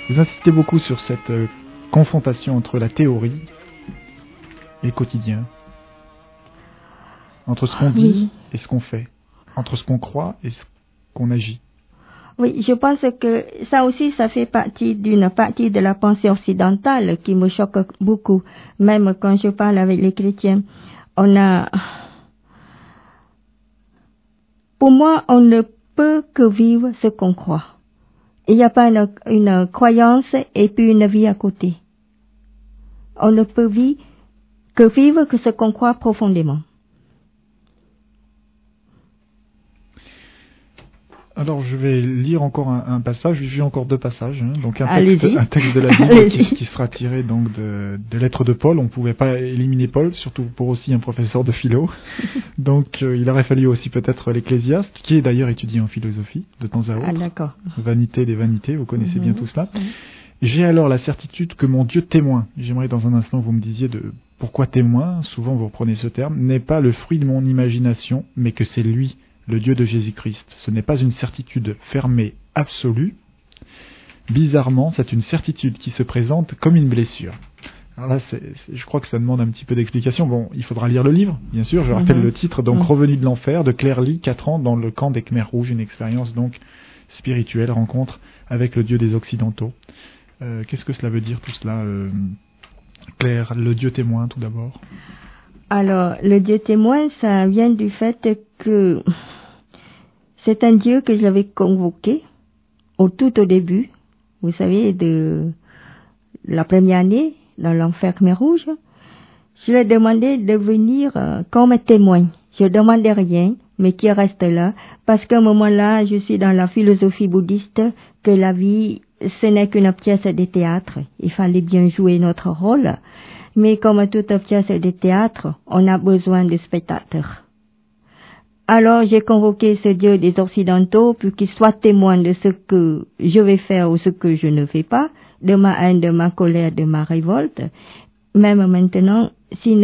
Vous insistez beaucoup sur cette confrontation entre la théorie et le quotidien, entre ce qu'on dit et ce qu'on fait, entre ce qu'on croit et ce qu'on agit. Oui, je pense que ça aussi, ça fait partie d'une partie de la pensée occidentale qui me choque beaucoup. Même quand je parle avec les chrétiens, pour moi, on ne peut que vivre ce qu'on croit. Il n'y a pas une croyance et puis une vie à côté. On ne peut que vivre que ce qu'on croit profondément. Alors, je vais lire encore un passage, j'ai encore 2 passages, hein. Donc un texte de la Bible qui sera tiré donc de lettres de Paul. On ne pouvait pas éliminer Paul, surtout pour aussi un professeur de philo. Donc il aurait fallu aussi peut-être l'Ecclésiaste, qui est d'ailleurs étudié en philosophie de temps à autre. Ah, d'accord. Vanité des vanités, vous connaissez bien tout cela. J'ai alors la certitude que mon Dieu témoin, j'aimerais dans un instant que vous me disiez pourquoi témoin, souvent vous reprenez ce terme, n'est pas le fruit de mon imagination, mais que c'est lui, le Dieu de Jésus-Christ. Ce n'est pas une certitude fermée, absolue. Bizarrement, c'est une certitude qui se présente comme une blessure. Alors là, je crois que ça demande un petit peu d'explication. Bon, il faudra lire le livre, bien sûr. Je rappelle le titre, donc Revenu de l'enfer, de Claire Lee, 4 ans dans le camp des Khmers rouges, une expérience donc spirituelle, rencontre avec le Dieu des Occidentaux. Qu'est-ce que cela veut dire tout cela, Claire, le Dieu témoin tout d'abord? Alors, le Dieu témoin, ça vient du fait que c'est un Dieu que j'avais convoqué tout au début, vous savez, de la première année dans l'enfer Khmer Rouge. Je lui ai demandé de venir comme témoin. Je ne demandais rien, mais qui reste là, parce qu'à un moment-là, je suis dans la philosophie bouddhiste que la vie, ce n'est qu'une pièce de théâtre. Il fallait bien jouer notre rôle. Mais comme toute pièce de théâtre, on a besoin de spectateurs. Alors j'ai convoqué ce Dieu des Occidentaux pour qu'il soit témoin de ce que je vais faire ou ce que je ne fais pas, de ma haine, de ma colère, de ma révolte. Même maintenant, s'il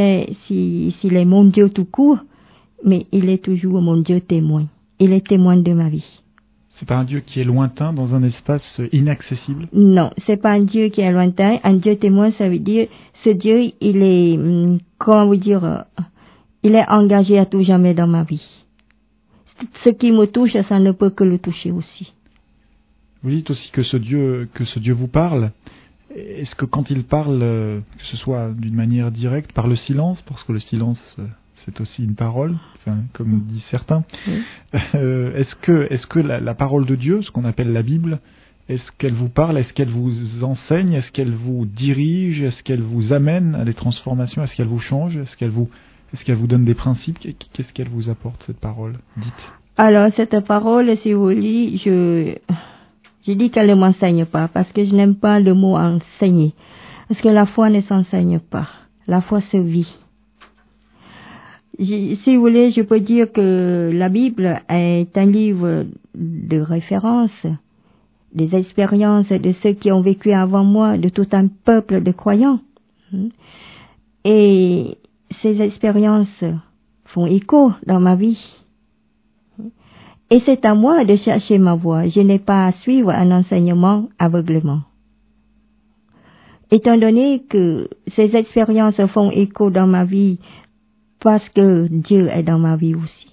est mon Dieu tout court, mais il est toujours mon Dieu témoin. Il est témoin de ma vie. C'est pas un Dieu qui est lointain dans un espace inaccessible? Non, c'est pas un Dieu qui est lointain. Un Dieu témoin, ça veut dire, ce Dieu, il est, comment vous dire, il est engagé à tout jamais dans ma vie. Ce qui me touche, ça ne peut que le toucher aussi. Vous dites aussi que ce Dieu vous parle. Est-ce que quand il parle, que ce soit d'une manière directe, par le silence, parce que le silence, c'est aussi une parole, enfin, comme disent certains. Oui. Est-ce que la parole de Dieu, ce qu'on appelle la Bible, est-ce qu'elle vous parle, est-ce qu'elle vous enseigne, est-ce qu'elle vous dirige, est-ce qu'elle vous amène à des transformations, est-ce qu'elle vous change, est-ce qu'elle vous donne des principes? Qu'est-ce qu'elle vous apporte, cette parole? Dites. Alors, cette parole, si vous voulez, je dis qu'elle ne m'enseigne pas, parce que je n'aime pas le mot enseigner. Parce que la foi ne s'enseigne pas. La foi se vit. Si vous voulez, je peux dire que la Bible est un livre de référence, des expériences de ceux qui ont vécu avant moi, de tout un peuple de croyants. Et ces expériences font écho dans ma vie. Et c'est à moi de chercher ma voie. Je n'ai pas à suivre un enseignement aveuglément. Étant donné que ces expériences font écho dans ma vie, parce que Dieu est dans ma vie aussi.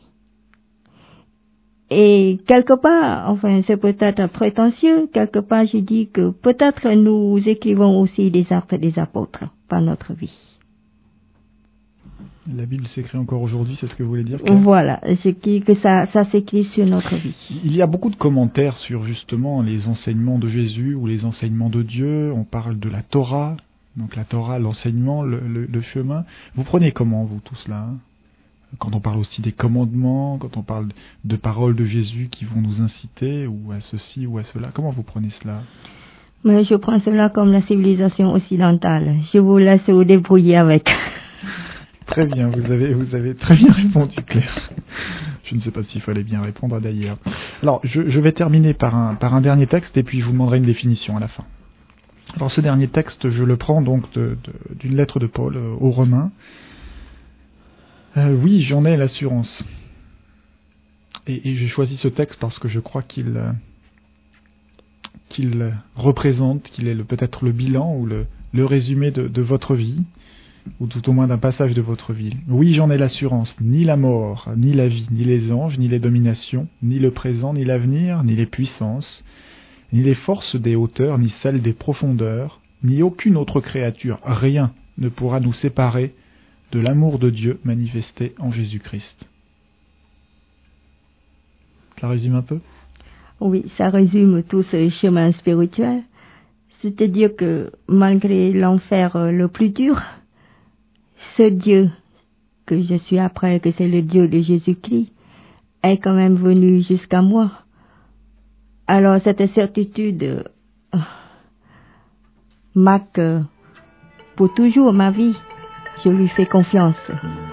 Et quelque part, enfin c'est peut-être prétentieux, quelque part je dis que peut-être nous écrivons aussi des actes des apôtres par notre vie. La Bible s'écrit encore aujourd'hui, c'est ce que vous voulez dire? Voilà, je dis que ça s'écrit sur notre vie. Il y a beaucoup de commentaires sur justement les enseignements de Jésus ou les enseignements de Dieu. On parle de la Torah, donc la Torah, l'enseignement, le chemin. Vous prenez comment, vous, tout cela, hein? Quand on parle aussi des commandements, quand on parle de paroles de Jésus qui vont nous inciter ou à ceci ou à cela, comment vous prenez cela? Mais je prends cela comme la civilisation occidentale. Je vous laisse vous débrouiller avec. Très bien, vous avez très bien répondu, Claire. Je ne sais pas s'il fallait bien répondre d'ailleurs. Alors, je vais terminer par un dernier texte et puis je vous demanderai une définition à la fin. Alors, ce dernier texte, je le prends donc d'une lettre de Paul aux Romains. Oui, j'en ai l'assurance. Et j'ai choisi ce texte parce que je crois qu'il qu'il représente, qu'il est peut-être le bilan ou le résumé de votre vie, ou tout au moins d'un passage de votre vie. Oui, j'en ai l'assurance, ni la mort, ni la vie, ni les anges, ni les dominations, ni le présent, ni l'avenir, ni les puissances, ni les forces des hauteurs, ni celles des profondeurs, ni aucune autre créature, rien ne pourra nous séparer de l'amour de Dieu manifesté en Jésus-Christ. Ça résume un peu ? Oui, ça résume tout ce chemin spirituel. C'est-à-dire que malgré l'enfer le plus dur, ce Dieu que je suis après, que c'est le Dieu de Jésus-Christ, est quand même venu jusqu'à moi. Alors cette certitude marque pour toujours ma vie. Je lui fais confiance.